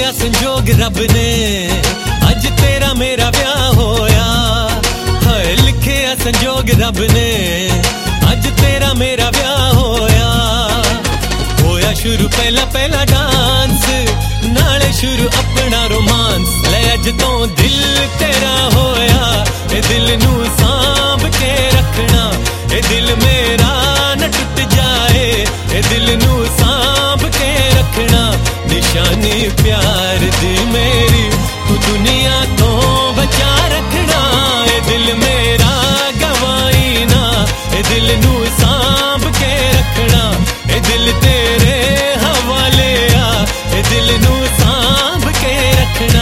लिखिया संजोग रब ने अज तेरा मेरा ब्याह होया। हाय लिखिया संजोग रब ने अज तेरा मेरा ब्याह होया। होया शुरू पहला पहला डांस नाले शुरू अपना रोमांस। ले अज तो दिल तेरा होया ए दिल नू सांभ के रखना। ए दिल मेरा न टूट जाए ए दिल नू सांभ के रखना। निशानी प्यार दी मेरी तू दुनिया तो बचा रखना। ए दिल मेरा गवाई ना ए दिल नू सांभ के रखना। ए दिल तेरे हवाले आ ए दिल नू सांभ के रखना।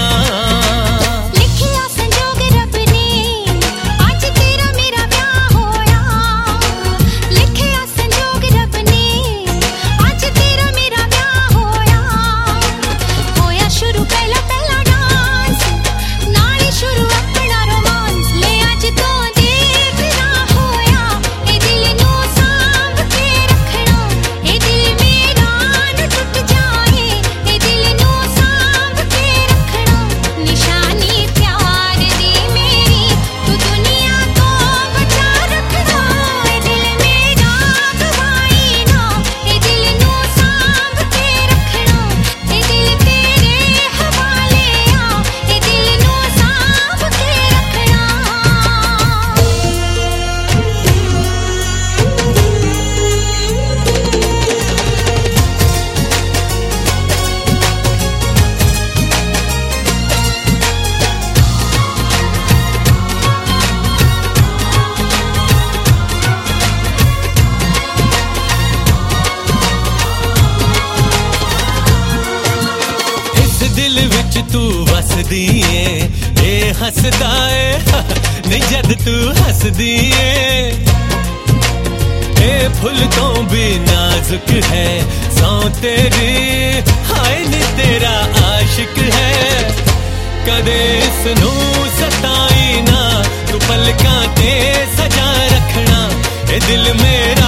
दिल विच तू वसदी ए हसदा ए नहीं जद तू हसदी ए फुल तो भी नाजुक है सौ तेरी। हाय नी तेरा आशिक है कदे इसनू सताई ना तू पलकां ते सजा रखना। ए दिल मेरा